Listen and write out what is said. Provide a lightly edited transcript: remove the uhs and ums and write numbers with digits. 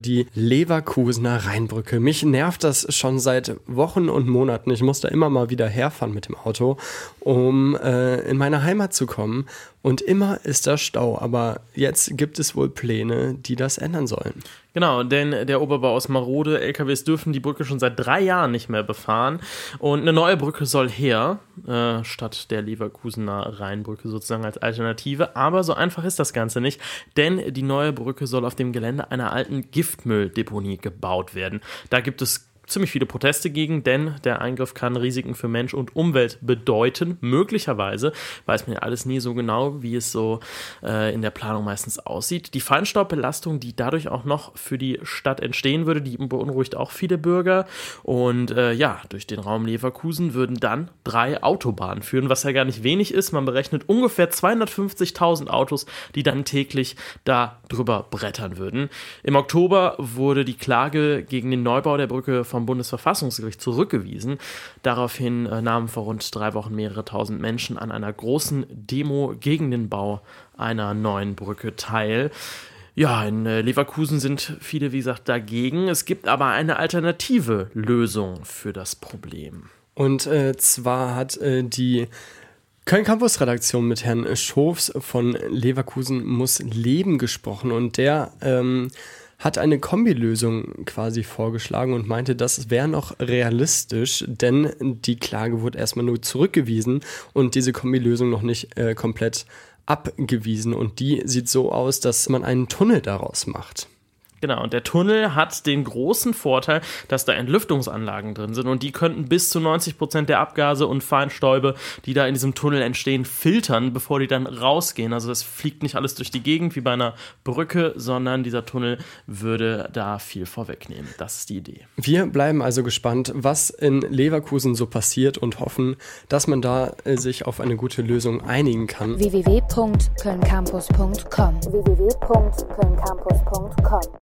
Die Leverkusener Rheinbrücke. Mich nervt das schon seit Wochen und Monaten. Ich muss da immer mal wieder herfahren mit dem Auto, um in meine Heimat zu kommen. Und immer ist da Stau. Aber jetzt gibt es wohl Pläne, die das ändern sollen. Genau, denn der Oberbau ist marode. LKWs dürfen die Brücke schon seit 3 Jahren nicht mehr befahren. Und eine neue Brücke soll her, statt der Leverkusener Rheinbrücke sozusagen als Alternative. Aber so einfach ist das Ganze nicht, denn die neue Brücke soll auf dem Gelände einer alten Giftmülldeponie gebaut werden. Da gibt es ziemlich viele Proteste gegen, denn der Eingriff kann Risiken für Mensch und Umwelt bedeuten. Möglicherweise weiß man ja alles nie so genau, wie es so in der Planung meistens aussieht. Die Feinstaubbelastung, die dadurch auch noch für die Stadt entstehen würde, die beunruhigt auch viele Bürger. Und durch den Raum Leverkusen würden dann 3 Autobahnen führen, was ja gar nicht wenig ist. Man berechnet ungefähr 250.000 Autos, die dann täglich da drüber brettern würden. Im Oktober wurde die Klage gegen den Neubau der Brücke vom Bundesverfassungsgericht zurückgewiesen. Daraufhin nahmen vor rund 3 Wochen mehrere tausend Menschen an einer großen Demo gegen den Bau einer neuen Brücke teil. Ja, in Leverkusen sind viele, wie gesagt, dagegen. Es gibt aber eine alternative Lösung für das Problem. Und zwar hat die Köln-Campus-Redaktion mit Herrn Schofs von Leverkusen muss leben gesprochen und der hat eine Kombilösung quasi vorgeschlagen und meinte, das wäre noch realistisch, denn die Klage wurde erstmal nur zurückgewiesen und diese Kombilösung noch nicht komplett abgewiesen. Und die sieht so aus, dass man einen Tunnel daraus macht. Genau, und der Tunnel hat den großen Vorteil, dass da Entlüftungsanlagen drin sind und die könnten bis zu 90% der Abgase und Feinstäube, die da in diesem Tunnel entstehen, filtern, bevor die dann rausgehen. Also das fliegt nicht alles durch die Gegend wie bei einer Brücke, sondern dieser Tunnel würde da viel vorwegnehmen. Das ist die Idee. Wir bleiben also gespannt, was in Leverkusen so passiert und hoffen, dass man da sich auf eine gute Lösung einigen kann. www.kölncampus.com